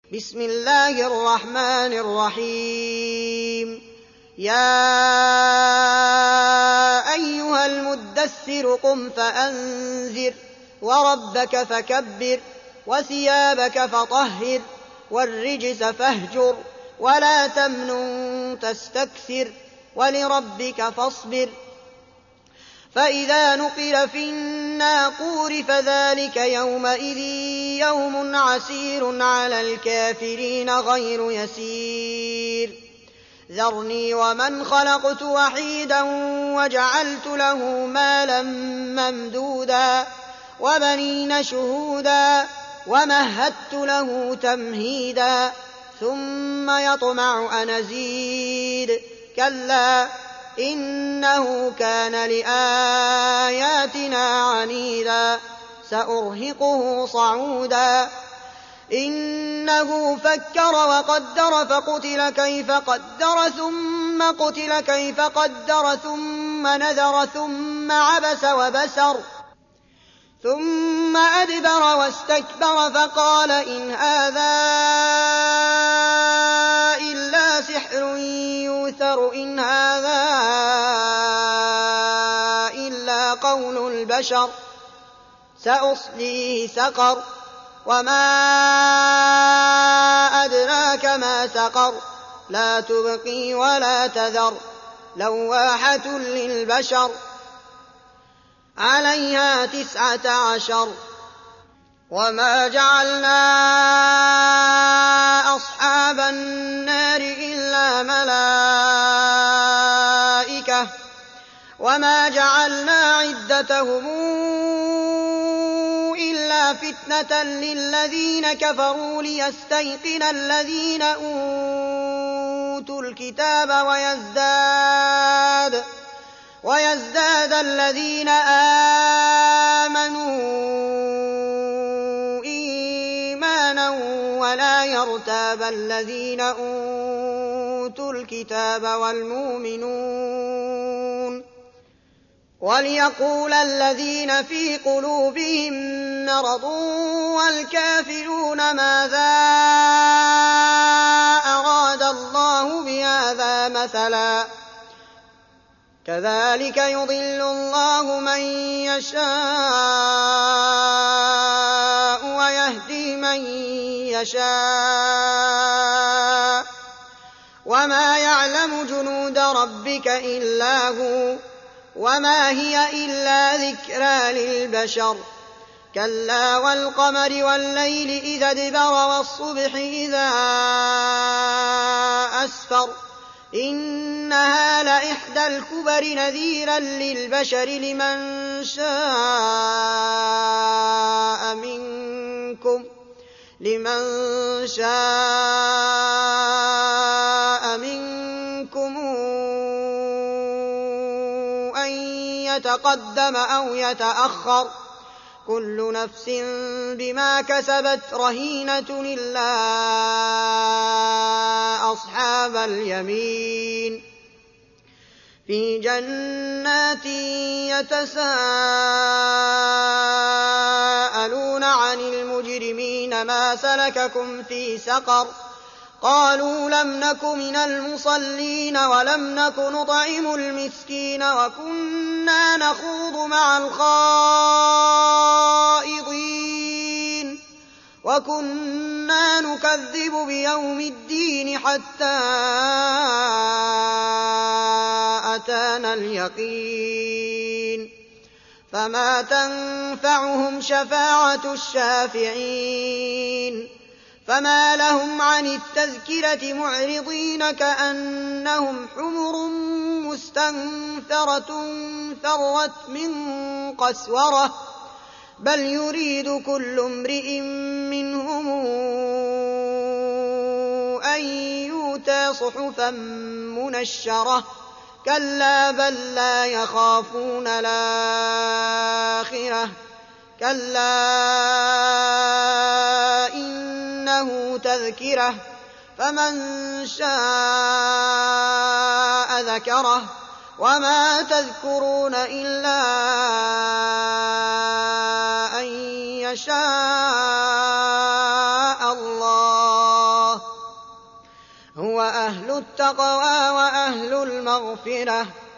بسم الله الرحمن الرحيم يا أيها المدثر قم فأنذر وربك فكبر وثيابك فطهر والرجز فاهجر ولا تمنن تستكثر ولربك فاصبر فإذا نقر في الناقور فذلك يومئذ يوم عسير على الكافرين غير يسير ذرني ومن خلقت وحيدا وجعلت له مالا ممدودا وبنين شهودا ومهدت له تمهيدا ثم يطمع أن أزيد كلا إنه كان لآياتنا عنيدا سأرهقه صعودا إنه فكر وقدر فقتل كيف قدر ثم قتل كيف قدر ثم نذر ثم عبس وبسر ثم أدبر واستكبر فقال إن هذا إلا سحر يؤثر إن هذا إلا قول البشر سأصليه سقر وما أدراك ما سقر لا تبقي ولا تذر لواحة للبشر عليها 19 وما جعلنا أصحاب النار إلا ملائكة وما جعلنا عدتهم إلا فتنة للذين كفروا ليستيقن الذين أوتوا الكتاب ويزداد الذين آمنوا إيمانا ولا يرتاب الذين أوتوا الكتاب والمؤمنون وليقول الذين في قلوبهم مرض والكافرون ماذا أراد الله بهذا مثلا كذلك يضل الله من يشاء ويهدي من يشاء وما يعلم جنود ربك إلا هو وما هي إلا ذكرى للبشر كلا والقمر والليل إذا ادبر والصبح إذا أسفر إنها لإحدى الكبر نذيرا للبشر لمن شاء منكم أن يتقدم أو يتأخر كل نفس بما كسبت رهينة إلا أصحاب اليمين في جنات يتساءلون عن المجرمين ما سلككم في سقر قالوا لم نك من المصلين ولم نك نطعم المسكين وكنا نخوض مع الخائضين وكنا نكذب بيوم الدين حتى أتانا اليقين فما تنفعهم شفاعة الشافعين فما لهم عن التذكرة معرضين كأنهم حمر مستنفرة فرت من قسورة بل يريد كل امرئ منهم أن يؤتى صحفا منشرة كلا بل لا يخافون الآخرة كلا إنه تذكرة فمن شاء ذكره وما تذكرون إلا أن يشاء الله هو أهل التقوى وأهل المغفرة